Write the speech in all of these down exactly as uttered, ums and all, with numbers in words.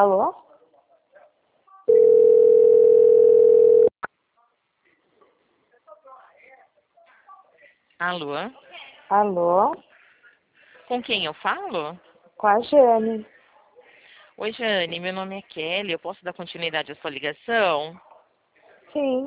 Alô? Alô? Alô? Com quem eu falo? Com a Jane. Oi, Jane, meu nome é Kelly. Eu posso dar continuidade à sua ligação? Sim.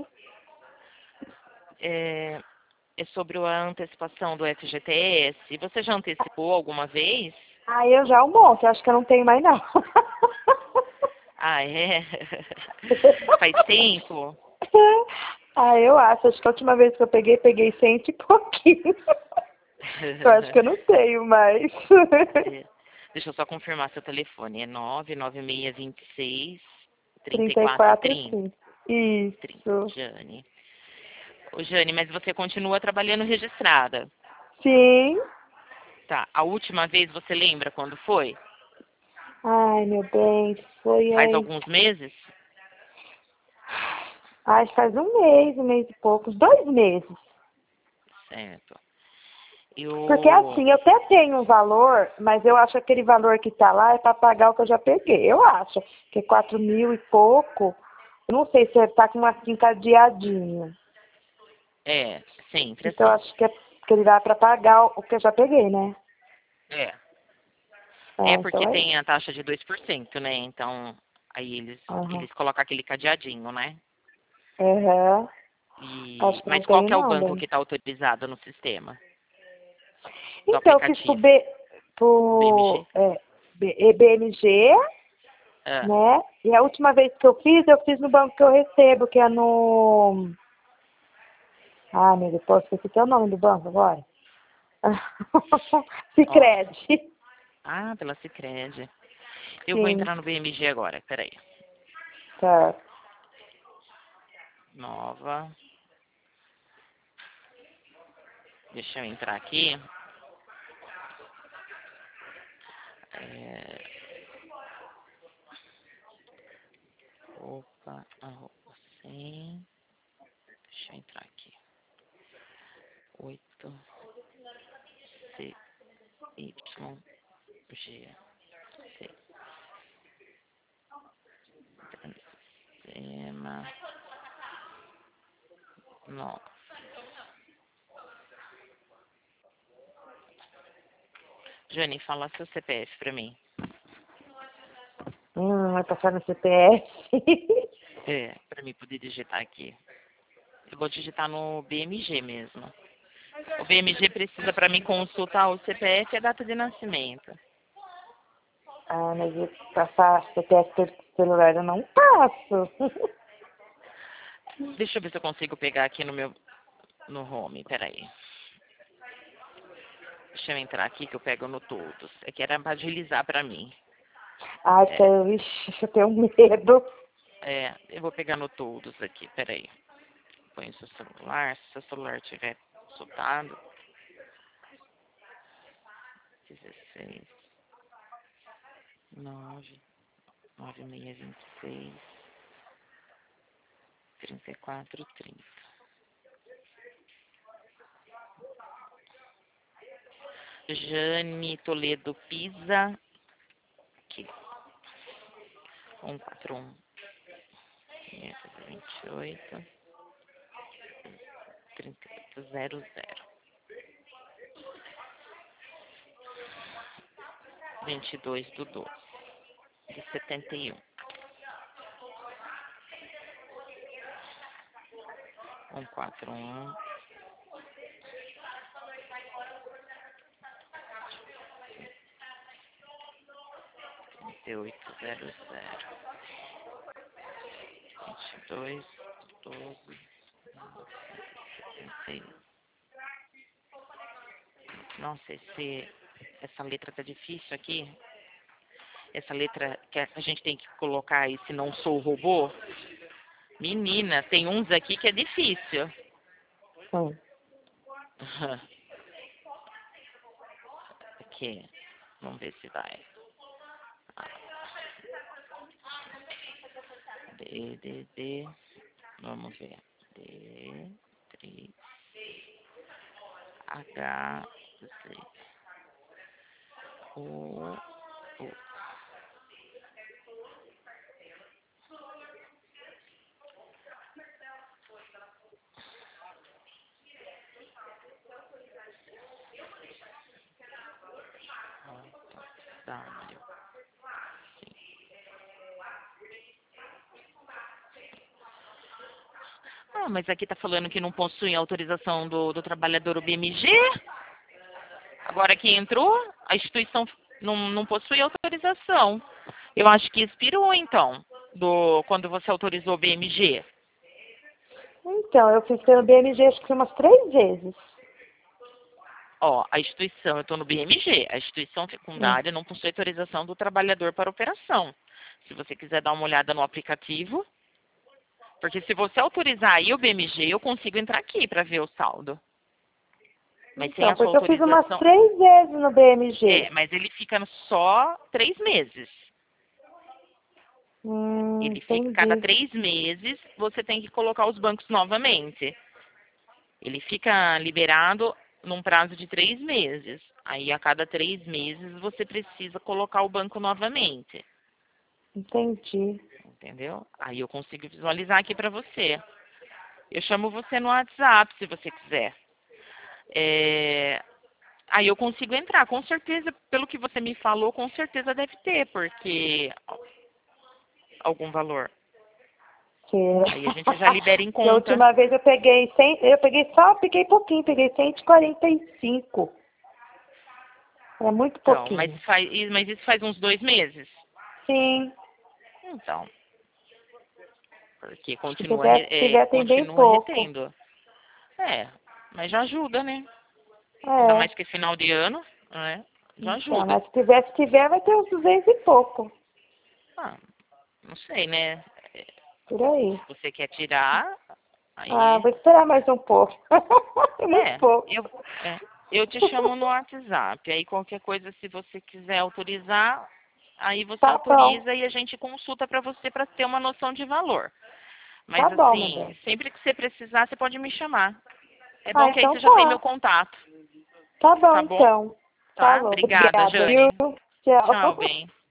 É, é sobre a antecipação do F G T S. Você já antecipou alguma vez? Ah, eu já um monte, acho que eu não tenho mais não. Ah, é? Faz tempo? Ah, eu acho. Acho que a última vez que eu peguei, peguei cento e pouquinho. Eu acho que eu não tenho mais. É. Deixa eu só confirmar seu telefone. É nove nove seis dois seis, três trinta e quatro quatro, três sim. zero. Isso. Jane. Ô, Jane, mas você continua trabalhando registrada? Sim. Tá. A última vez você lembra quando foi? Ai, meu bem, foi Faz aí. alguns meses? Acho que faz um mês, um mês e poucos, dois meses. Certo. Porque Eu... assim, eu até tenho um valor, mas eu acho que aquele valor que tá lá é para pagar o que eu já peguei. Eu acho que é quatro mil e pouco. Eu não sei se tá com uma assim encadeadinho. É, sempre Então eu assim. acho que, é, que ele dá para pagar o que eu já peguei, né? É. É, É porque então é tem isso. a taxa de dois por cento, né? Então, aí eles, Aham. eles colocam aquele cadeadinho, né? Aham. E... Acho que não Mas qual tenho que é o não, banco bem. que está autorizado no sistema? Do Então eu fiz pro aplicativo? B, O B M G? pro é, B- E B M G, Ah, né? E a última vez que eu fiz, eu fiz no banco que eu recebo, que é no... Ah, meu Deus, posso esquecer que é o nome do banco agora? ó. Sicredi. Ah, pela Sicredi. Eu vou Sim, entrar no B M G agora, peraí. tá. Nova. Deixa eu entrar aqui. É... Opa, arroba cem. Deixa eu entrar aqui. Oito C Y G C. Tema. Não. Jane, fala seu C P F pra mim. Hum, vai passar no C P F. É, pra mim poder digitar aqui. Eu vou digitar no B M G mesmo. O B M G precisa pra mim consultar o C P F e a data de nascimento. Ah, mas eu passar C P F pelo celular eu não passo. Deixa eu ver se eu consigo pegar aqui no meu no home, peraí. Deixa eu entrar aqui que eu pego no todos. É que era pra agilizar pra mim. Ai, É, sério, ixi, eu tenho medo. é, eu vou pegar no todos aqui, peraí. Põe o seu celular, se seu celular estiver soltado. dezesseis, nove, nove seis dois seis, trinta e quatro, trinta. Jane Toledo Pisa, aqui, um quatro um, quinhentos e vinte e oito, trinta e oito, zero zero, vinte e dois do doze, de setenta e um, um quatro um, trinta e oito, zero zero, vinte e dois, doze, setenta e um. Nossa, esse, essa letra tá difícil aqui. Essa letra que a gente tem que colocar esse não sou robô. Menina, tem uns aqui que é difícil. Hum. Aqui, vamos ver se vai. D, D, D, vamos ver. D, três, H, Z, O, O. Ah, mas aqui tá falando que não possui autorização do, do trabalhador o B M G. Agora que entrou, a instituição não, não possui autorização. Eu acho que expirou, então, do, quando você autorizou o B M G. Então, eu fiz pelo B M G acho que umas três vezes. Ó, a instituição, eu estou no B M G, a instituição Hum. secundária não possui autorização do trabalhador para operação. Se você quiser dar uma olhada no aplicativo, porque se você autorizar aí o B M G, eu consigo entrar aqui para ver o saldo. Mas sem Então, a sua porque eu fiz umas autorização... três vezes no B M É, G. mas ele fica só três meses. Hum, Ele fica cada entendi. três meses, você tem que colocar os bancos novamente. Ele fica liberado num prazo de três meses. Aí, a cada três meses, você precisa colocar o banco novamente. Entendi. Entendeu? Aí eu consigo visualizar aqui para você. Eu chamo você no WhatsApp, se você quiser. É... Aí eu consigo entrar. Com certeza, pelo que você me falou, com certeza deve ter, porque... algum valor. Que... Aí a gente já libera em que a conta. última vez eu peguei cem, eu peguei só, peguei pouquinho, peguei cento e quarenta e cinco. É muito Então, mas pouquinho. faz, mas isso faz uns dois meses. Sim. Então, porque Se continua, tiver, re- se é, tiver tem bem continua pouco. retendo. É, mas já ajuda, né? Ainda É. mais que é final de ano, né? Já Então, ajuda. mas se tiver, se tiver, vai ter uns duzentos e pouco. Ah, não sei, né? Por aí. Se você quer tirar, Ah, aí... vou esperar mais um pouco. É muito É, pouco. eu, é, eu te chamo no WhatsApp. Aí qualquer coisa, se você quiser autorizar, aí você Tá bom. autoriza e a gente consulta para você para ter uma noção de valor. Tá Mas bom, meu assim, bem. sempre que você precisar, você pode me chamar. É Ah, bom que aí então você já tem meu tá. contato, Tá bom, tá bom? então. Tá? Falou. Obrigada, Obrigada, viu? Jane. Tchau, Tchau. bem.